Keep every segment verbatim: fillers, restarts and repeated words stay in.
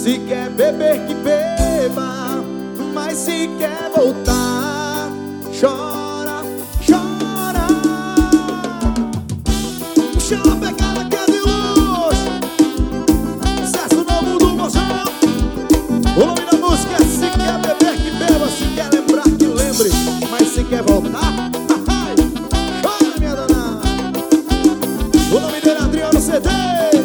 Se quer beber que beba, mas se quer voltar, chora, chora. Chama pegada que é de luz. Sucesso novo do Mojão. O nome da música é Se quer beber que beba, se quer lembrar que lembre, mas se quer voltar, chora minha danada. O nome dele é Adriano C D.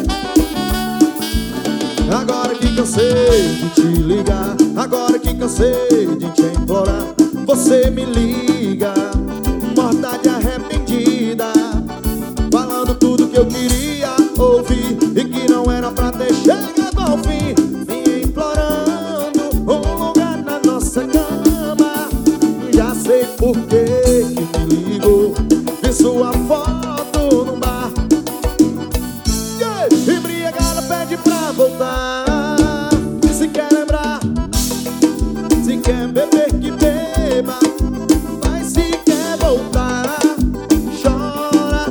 Agora que cansei de te ligar, agora que cansei de te implorar, você me liga, morta de arrependida, falando tudo que eu queria ouvir e que não era pra ter chegado ao fim, me implorando um lugar na nossa cama. Já sei por que que me ligou, vi sua foto no bar, yeah! Embriagada pede pra voltar. Se quer lembrar, se quer beber que beba, mas se quer voltar, chora.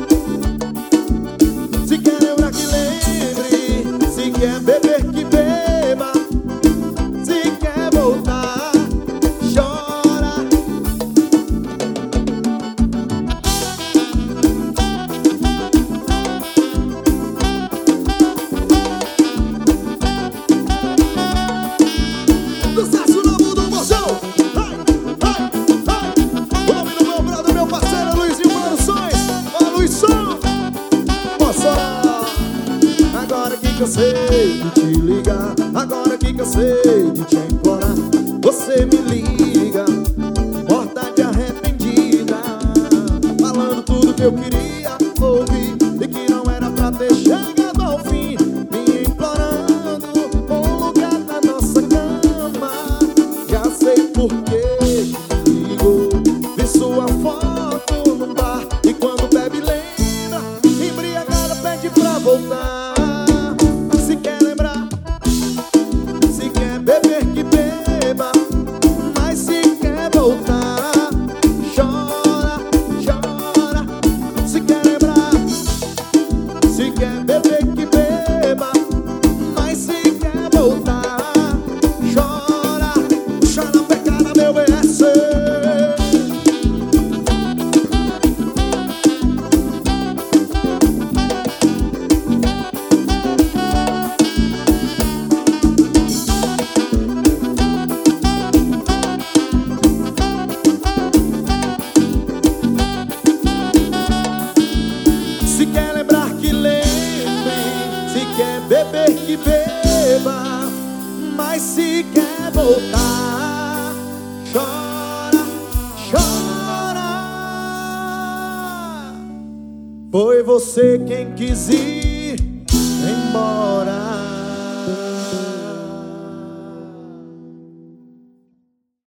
Se quer lembrar que lembre, se quer beber que beba, se quer voltar, chora. Sucesso novo do Mojão. Ai, ai, ai. O nome do meu brother, meu parceiro Luizinho Produções. Ó, Luizão. Moça, agora que cansei de te ligar, agora que cansei de te implorar, você me liga, morta de arrependida, falando tudo que eu queria ouvir e que não era pra ter chegado ao fim, me implorando um lugar na nossa cama. Já sei por que me ligou, vi sua foto num bar e quando bebe lembra, embriagada pede pra voltar. Se quer lembrar, se quer beber que beba, mas se quer voltar, chora, chora. Se quer lembrar, se quer beber que beba, mas se quer voltar, chora. Chora pecada, meu B S. Se quer lembrar que lembre, se quer beber que beba, mas se quer voltar, chora, chora. Foi você quem quis ir.